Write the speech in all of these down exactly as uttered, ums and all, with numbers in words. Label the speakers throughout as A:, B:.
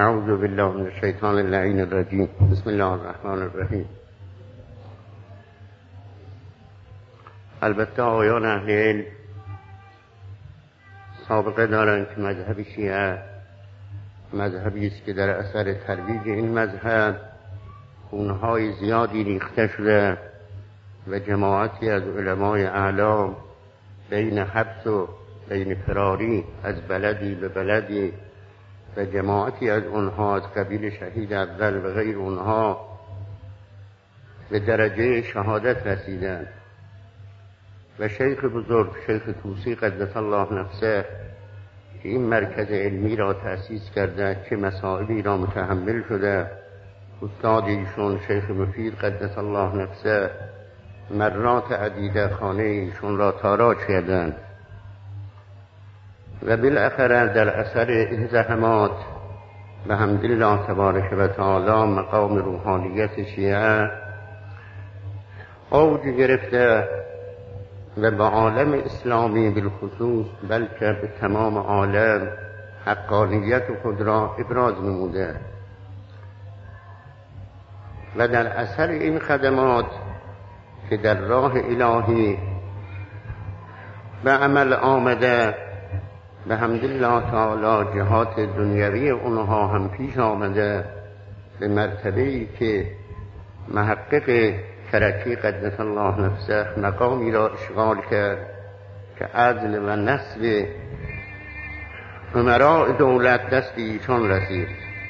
A: اعوذ بالله من الشیطان اللعین الرجیم. بسم الله الرحمن الرحیم. البته آیان اهل علم سابقه دارند که مذهب شیعه مذهبی است که در اثر ترویج این مذهب خونهای زیادی ریخته شده و جماعتی از علمای اعلام بین حبس و بین فراری از بلدی به بلدی و جماعتی از اونها از قبیل شهید اول و غیر اونها به درجه شهادت رسیدند و شیخ بزرگ شیخ طوسی قدس الله نفسه که این مرکز علمی را تأسیس کرده که مسائلی را متحمل شده، استاد ایشون شیخ مفید قدس الله نفسه مرات عدیده خانه ایشون را تاراج کردند و بالاخره در اثر این زحمات به حمدالله تبارک و تعالی مقام روحانیت شیعه اوج گرفته و به عالم اسلامی بالخصوص بلکه به تمام عالم حقانیت خود را ابراز نموده و در اثر این خدمات که در راه الهی به عمل آمده به حمدالله تعالی جهات دنیوی اونها هم پیش آمده به مرتبه‌ای که محقق کرکی قدس الله نفسه مقامی را اشغال کرد که عدل و نصب امراء دولت دست ایشان رسید.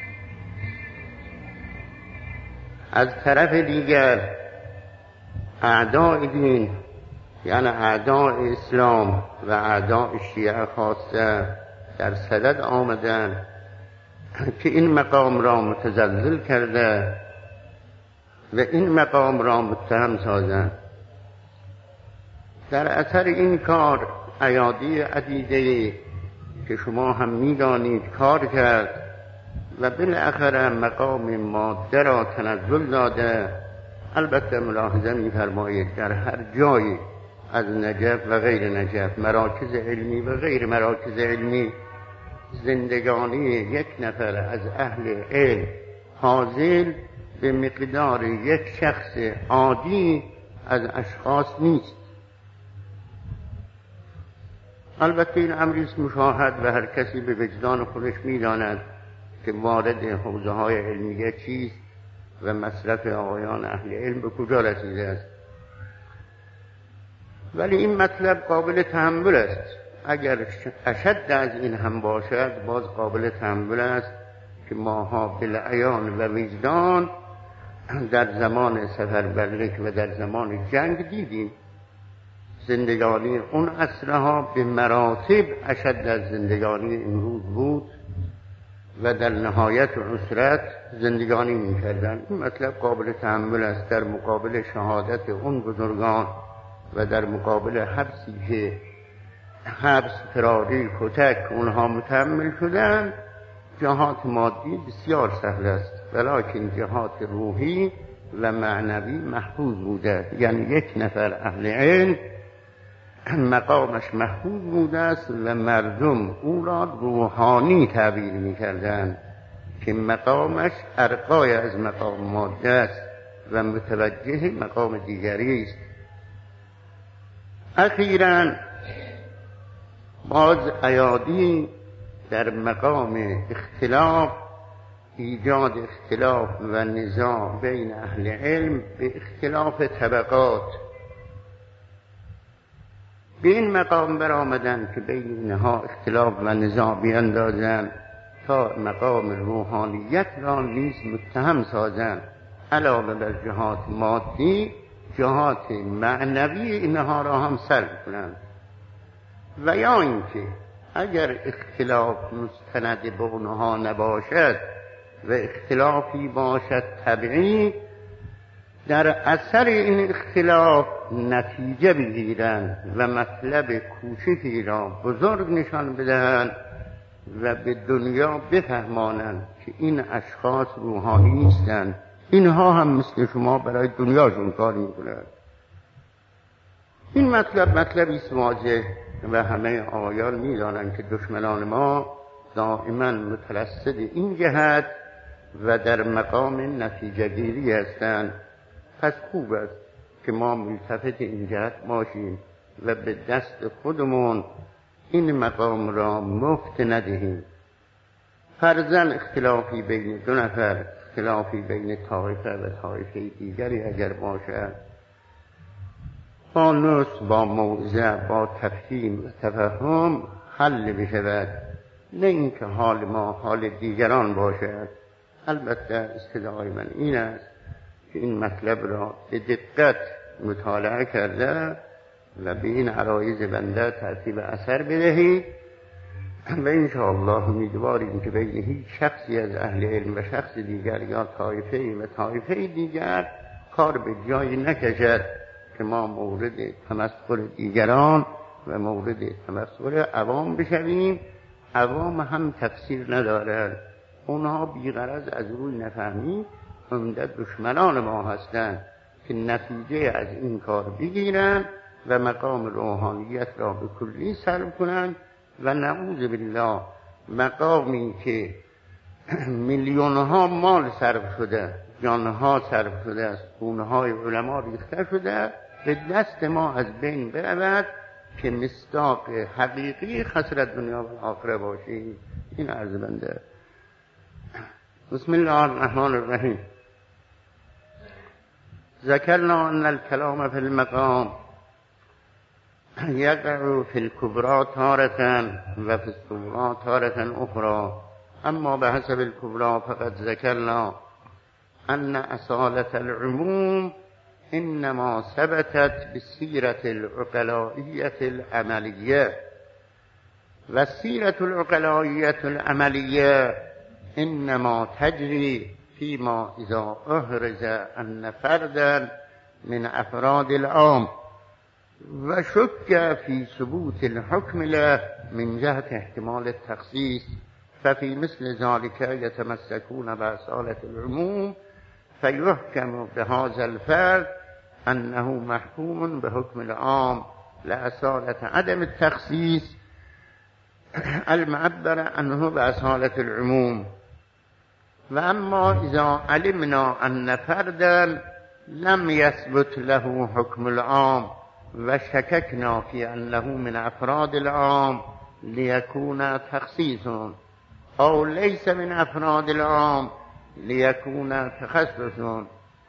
A: از طرف دیگر اعداء دین یعنی اعداء اسلام و اعداء شیعه خاصه در صدد آمدن که این مقام را متزلزل کرده و این مقام را متهم سازند. در اثر این کار ایادی عدیده که شما هم میدانید کار کرد و بالاخره مقام ماده را تنزل داده. البته ملاحظه می‌فرمایید در هر جایی از نجف و غیر نجف، مراکز علمی و غیر مراکز علمی، زندگانی یک نفر از اهل علم حاضر به مقدار یک شخص عادی از اشخاص نیست. البته این امری است مشاهد و هر کسی به وجدان خودش می‌داند که وارد حوزه های علمیه چیست و مصرف آقایان اهل علم به کجا رسیده است. ولی این مطلب قابل تحمل است. اگر اشد از این هم باشد باز قابل تحمل است که ماها بالعیان و وجدان در زمان سفربرک و در زمان جنگ دیدیم زندگانی اون عصرها به مراتب اشد از زندگانی امروز بود و در نهایت عسرت زندگانی می‌کردند. این مطلب قابل تحمل است در مقابل شهادت اون بزرگان و در مقابل حبسی که حبس فراری کتک اونها متحمل شدند. جهات مادی بسیار سهل است ولیکن جهات روحی و معنوی محفوظ بوده. یعنی یک نفر اهل علم مقامش محفوظ بوده است و مردم او را روحانی تعبیر می‌کردند که مقامش ارقای از مقام ماده است و متوجه مقام دیگری است. اخیراً باز ایادی در مقام اختلاف ایجاد اختلاف و نزاع بین اهل علم به اختلاف طبقات به این مقام برآمدند که بین اینها اختلاف و نزاع بیندازند تا مقام روحانیت را نیز متهم سازند. علاوه بر جهات مادی جهات معنوی اینها را هم سلب کنند. و یا اینکه اگر اختلاف مستند به اونها نباشد و اختلافی باشد طبیعی، در اثر این اختلاف نتیجه بگیرند و مطلب کوچکی را بزرگ نشان بدهند و به دنیا بفهمانند که این اشخاص روحانی نیستند. اینها هم مثل شما برای دنیاشون کار میکنند. این مطلب مطلبی است واضح و همه آقایان میدانند که دشمنان ما دائما مترصد این جهت و در مقام نتیجه گیری هستند. پس خوب است که ما ملتفت این جهت باشیم و به دست خودمون این مقام را مفت ندهیم. فرضاً اختلافی بین دو نفر، اختلافی بین طایفه و طایفه دیگری اگر باشد، با نصح، با موعظه، با تفهیم و تفهم حل بشود، نه اینکه حال ما حال دیگران باشد. البته استدعای من این است که این مطلب را به دقت مطالعه کرده و به این عرایض بنده ترتیب اثر بدهید و انشاءالله امیدواریم که بین هیچ شخصی از اهل علم و شخص دیگر یا طایفه و طایفه دیگر کار به جایی نکشد که ما مورد تمسخر دیگران و مورد تمسخر عوام بشویم. عوام هم تقصیر ندارد، اونها بیغرض از روی نفهمی عمده دشمنان ما هستند که نتیجه از این کار بگیرند و مقام روحانیت را به کلی سلب کنند و نعوذ بالله مقامی که میلیونها مال صرف شده، جانها صرف شده است، خونهای علما ریخته شده، به دست ما از بین برود که مصداق حقیقی خسرت دنیا و آخره باشی. این عرض بنده. بسم الله الرحمن الرحیم. ذکرنا ان الكلام فی المقام یقع فی الكبرى تارة و فی الصغرى تارة اخرى، اما بحسب الكبرى فقد ذکرنا ان اصالة العموم انما ثبتت بالسیرة العقلائیة العملیة و السیرة العقلائیة العملیة انما تجری فيما اذا احرز ان فردا من افراد العام و شك في ثبوت الحكم له من جهة احتمال التخصيص، ففي مثل ذلك يتمسكون بأصالة العموم فيحكم بهذا الفرد أنه محكوم بحكم العام لأصالة عدم التخصيص المعبر عنه بأصالة العموم. وأما إذا علمنا أن فردا لم يثبت له حكم العام وشككنا في أنه من أفراد العام ليكون تخصيص أو ليس من أفراد العام ليكون تخصص،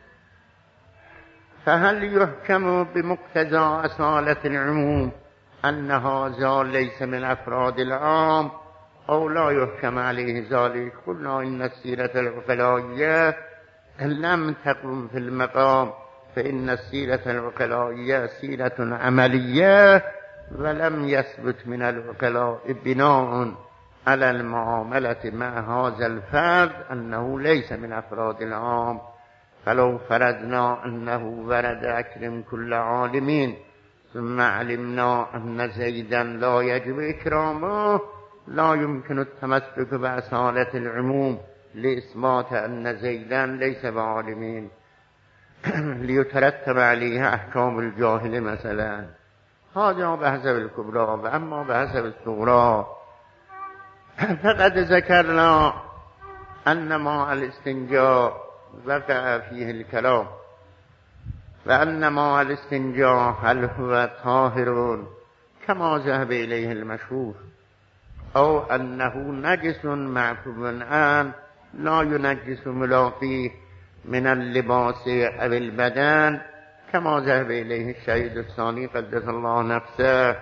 A: فهل يحكم بمقتضى أصالة العموم أن هذا ليس من أفراد العام أو لا يحكم عليه ذلك؟ قلنا إن السيرة العقلائية لم تقم في المقام، فإن السيرة العقلائية سيرة عملية ولم يثبت من العقلاء بناء على المعاملة مع هذا الفرد أنه ليس من أفراد العام. فلو فرضنا أنه ورد أكرم كل عالمين ثم علمنا أن زيدا لا يجب إكرامه لا يمكن التمسك بأصالة العموم لإثبات أن زيدا ليس بعالمين ليترتب عليه أحكام الجاهل مثلا. هذا بحسب الكبرى. وأما بحسب الصغرى فقد ذكرنا أن ماء الاستنجاء وقع فيه الكلام، وأن ماء الاستنجاء هل هو طاهر كما ذهب إليه المشهور أو أنه نجس معفو عنه لا ينجس ملاقيه من اللباس أو البدن كما ذهب إليه الشهيد الثاني قدس الله نفسه.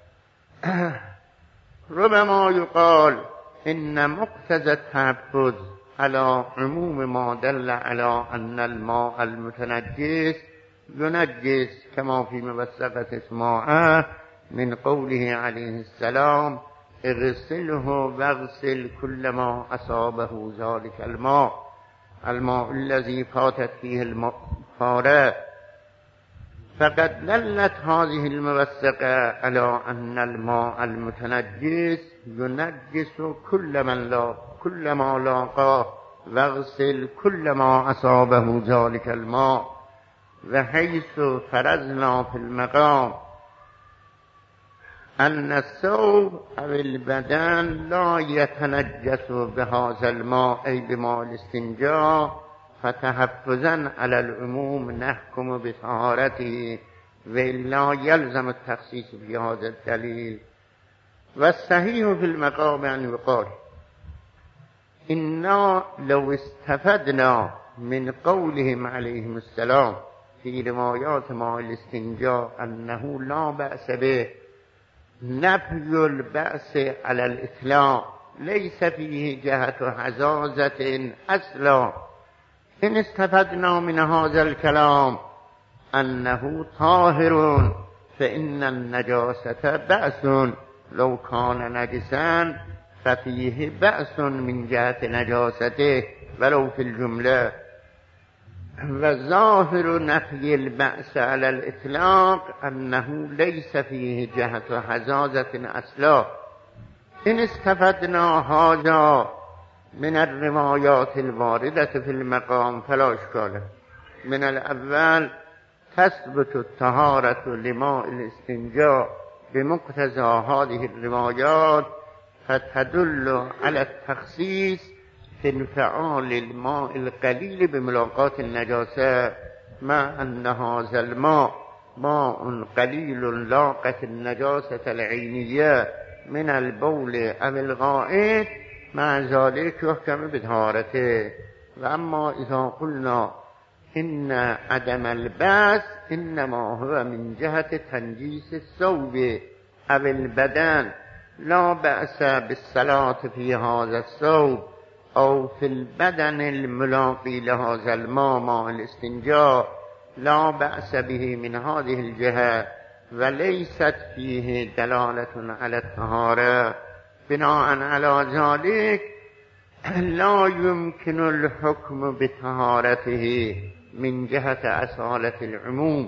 A: ربما يقال إن مقتضى التحفظ على عموم ما دل على أن الماء المتنجس ينجس كما في موثقة اسماعه من قوله عليه السلام اغسله واغسل كل ما أصابه ذلك الماء الماء الذي فاتت فيه الفارة. فقد دلت هذه الموثقة على أن الماء المتنجس ينجس كل من لا كل ما لاقاه واغسل كل ما أصابه ذلك الماء. وحيث فرضنا في المقام ان الثوب او البدن لا يتنجس بهذا الماء ای بماء الاستنجاء فتحفظا على العموم نحكم بطهارته ولا يلزم التخصيص بهذا الدليل. والصحيح في المقام ان يقال إنا لو استفدنا من قولهم عليهم السلام في روايات ماء الاستنجاء أنه لا بأس به نفي البأس على الإطلاق ليس فيه جهة حزازة أصلا. إن استفدنا من هذا الكلام أنه طاهر فإن النجاسة بأس لو كان نجسا ففيه بأس من جهة نجاسته ولو في الجملة. وظاهر نفي البأس على الإطلاق أنه ليس فيه جهة حزازة أصلا. إن استفدنا هذا من الروايات الواردة في المقام فلا إشكال. من الأول تثبت الطهارة لماء الاستنجاء بمقتضى هذه الروايات فتدل على التخصيص في انفعال الماء القليل بملاقات النجاسة، مع أن هذا الماء ماء قليل لاقت النجاسة العينية من البول أو الغائط، مع ذلك يحكم بطهارته. وأما إذا قلنا إن عدم البأس إنما هو من جهة تنجيس الثوب أو البدن، لا بأس بالصلاة في هذا الثوب أو في البدن الملاقي لهذا الماء ماء الاستنجاء، لا بأس به من هذه الجهة، وليست فيه دلالة على الطهارة. بناء على ذلك لا يمكن الحكم بطهارته من جهة أصالة العموم،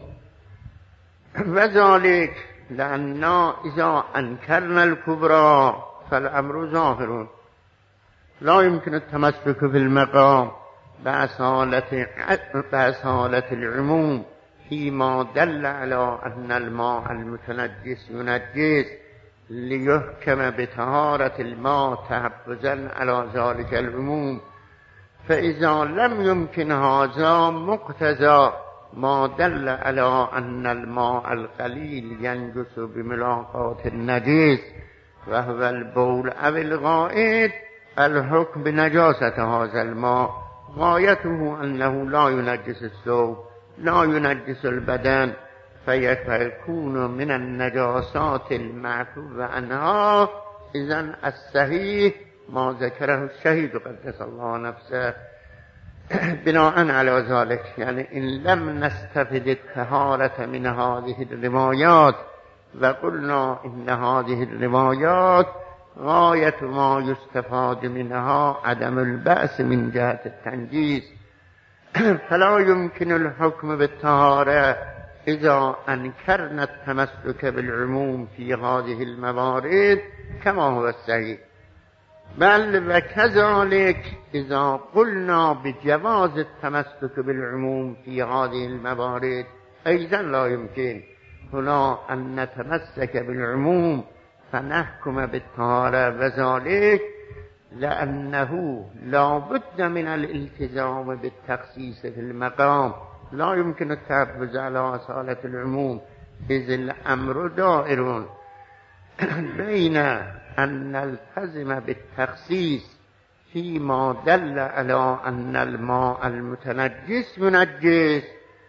A: وذلك لأننا إذا أنكرنا الكبرى فالأمر ظاهر، لا يمكن التمسك في المقام بأصالة, بأصالة العموم فيما دل على أن الماء المتنجس ينجس ليحكم بطهارة الماء تحفظا على ذلك العموم. فإذا لم يمكن هذا مقتضى ما دل على أن الماء القليل ينجس بملاقات النجس وهو البول أو الغائط، الحكم بنجاسة هذا الماء غايته أنه لا ينجس الثوب لا ينجس البدن، فيكون من النجاسات المعفو عنها. إذن الصحيح ما ذكره الشهيد قدس الله نفسه. بناء على ذلك يعني إن لم نستفد الطهارة من هذه الروايات وقلنا إن هذه الروايات غاية ما يستفاد منها عدم البأس من جهة التنجيس، فلا يمكن الحكم بالطهارة إذا أنكرنا التمسك بالعموم في هذه الموارد كما هو الصحيح. بل وكذلك إذا قلنا بجواز التمسك بالعموم في هذه الموارد أيضا لا يمكن هنا أن نتمسك بالعموم فنحكم بالطهارة، وذلك لأنه لا بد من الالتزام بالتخصيص في المقام، لا يمكن التحفظ على أصالة العموم، إذ الأمر دائر بين أن نلتزم بالتخصيص فيما دل على أن الماء المتنجس ينجس،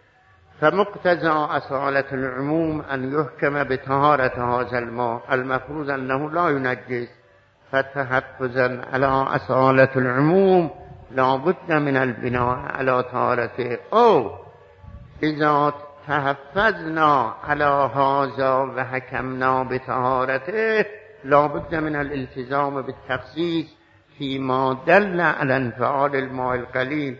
A: فمقتضى أصالة العموم أن يحكم بطهارة هذا الماء المفروض أنه لا ينجس، فتحفظا على أصالة العموم لا بد من البناء على طهارته. أو إذا تحفظنا على هذا وحكمنا بطهارته لا بد من الالتزام بالتخصيص فيما دل على انفعال الماء القليل،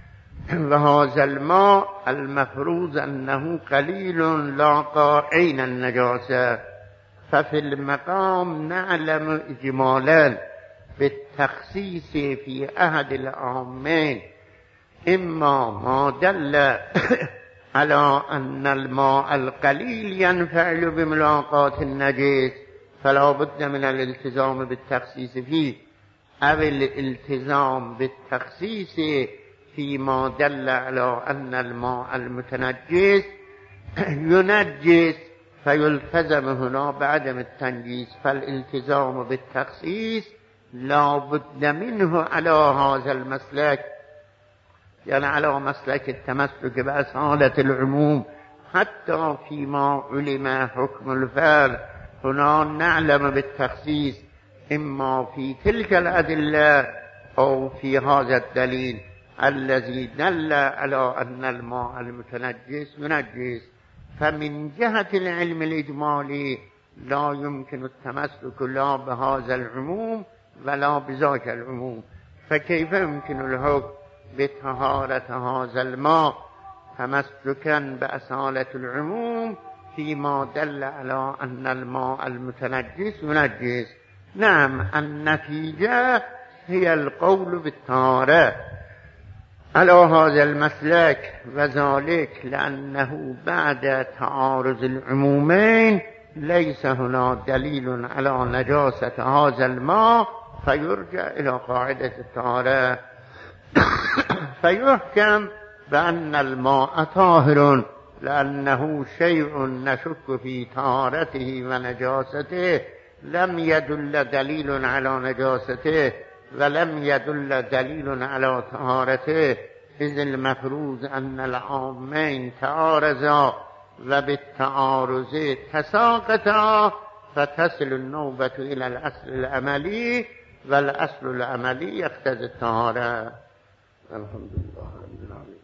A: وهذا الماء المفروض أنه قليل لاقى عين النجاسة. ففي المقام نعلم إجمالا بالتخصيص في أحد العامين إما ما دل على أن الماء القليل ينفعل بملاقات النجس فلا بد من الالتزام بالتخصيص فيه، أو الالتزام بالتخصيص فيما دل على أن الماء المتنجس ينجس فيلتزم هنا بعدم التنجيس. فالالتزام بالتخصيص لا بد منه على هذا المسلك، يعني على مسلك التمسك بأصالة العموم، حتى فيما علم حكم الفعل هنا نعلم بالتخصيص إما في تلك الأدلة أو في هذا الدليل الذي دل على أن الماء المتنجس ينجس. فمن جهة العلم الإجمالي لا يمكن التمسك لا بهذا العموم ولا بذاك العموم، فكيف يمكن الحكم بطهارة هذا الماء تمسكا بأصالة العموم فيما دل على أن الماء المتنجس ينجس؟ نعم، النتيجة هي القول بالطهارة على هذا المسلك، وذلك لأنه بعد تعارض العمومين ليس هنا دليل على نجاسة هذا الماء فيرجع إلى قاعدة الطهارة فيحكم بأن الماء طاهر لأنه شيء نشك في طهارته ونجاسته، لم يدل دليل على نجاسته ولم يدل دليل على طهارته، إذ المفروض أن العامين تعارضا وبالتعارض تساقطا فتصل النوبة إلى الأصل العملي، والأصل العملي يقتضي الطهارة. الحمد لله رب العالمين.